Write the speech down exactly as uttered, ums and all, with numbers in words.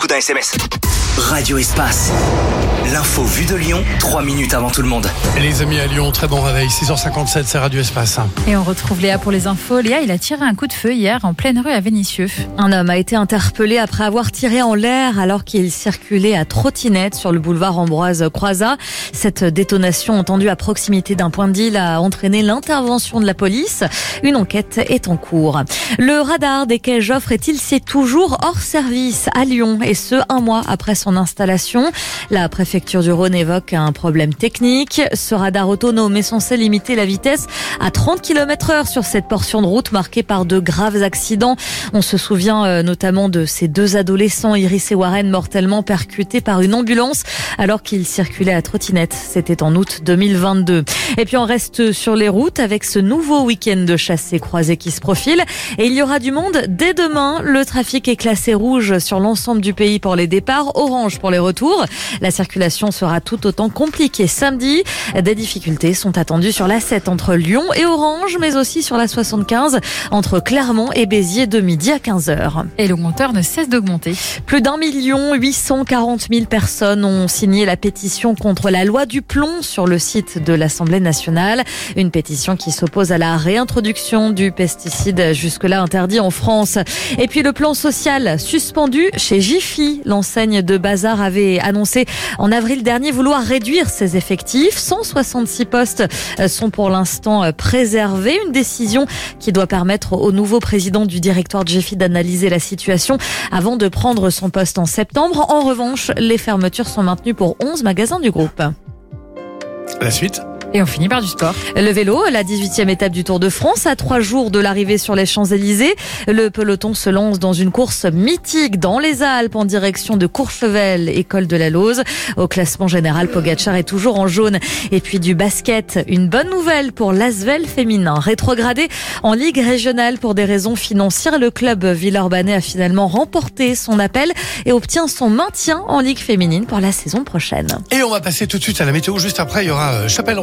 coup d'un S M S. Radio Espace. L'info vue de Lyon, trois minutes avant tout le monde. Les amis à Lyon, très bon réveil, six heures cinquante-sept, c'est Radio Espace. Et on retrouve Léa pour les infos. Léa, il a tiré un coup de feu hier en pleine rue à Vénissieux. Un homme a été interpellé après avoir tiré en l'air alors qu'il circulait à trottinette sur le boulevard Ambroise Croizat. Cette détonation entendue à proximité d'un point de deal a entraîné l'intervention de la police. Une enquête est en cours. Le radar des quais Joffre est-il c'est toujours hors service à Lyon, et ce un mois après son installation. La préfecture du Rhône évoque un problème technique. Ce radar autonome est censé limiter la vitesse à trente kilomètres heure sur cette portion de route marquée par de graves accidents. On se souvient notamment de ces deux adolescents, Iris et Warren, mortellement percutés par une ambulance alors qu'ils circulaient à trottinette. C'était en août deux mille vingt-deux. Et puis on reste sur les routes avec ce nouveau week-end de chassés croisés qui se profile. Et il y aura du monde dès demain. Le trafic est classé rouge sur l'ensemble du pays pour les départs, orange pour les retours. La circulation sera tout autant compliquée samedi. Des difficultés sont attendues sur l'A sept entre Lyon et Orange, mais aussi sur la soixante-quinze entre Clermont et Béziers de midi à quinze heures. Et le compteur ne cesse d'augmenter. Plus d'un million huit cent quarante mille personnes ont signé la pétition contre la loi du plomb sur le site de l'Assemblée nationale. Une pétition qui s'oppose à la réintroduction du pesticide jusque-là interdit en France. Et puis le plan social suspendu chez Jiffy. L'enseigne de bazar avait annoncé en avril dernier vouloir réduire ses effectifs. cent soixante-six postes sont pour l'instant préservés. Une décision qui doit permettre au nouveau président du directoire de Jiffy d'analyser la situation avant de prendre son poste en septembre. En revanche, les fermetures sont maintenues pour onze magasins du groupe. La suite ? Et on finit par du sport. Le vélo, la dix-huitième étape du Tour de France, à trois jours de l'arrivée sur les Champs-Élysées. Le peloton se lance dans une course mythique dans les Alpes en direction de Courchevel et Col de la Lauze. Au classement général, Pogacar est toujours en jaune. Et puis du basket, une bonne nouvelle pour l'Asvel féminin. Rétrogradé en Ligue régionale pour des raisons financières, le club villeurbanais a finalement remporté son appel et obtient son maintien en Ligue féminine pour la saison prochaine. Et on va passer tout de suite à la météo. Juste après, il y aura Chapelle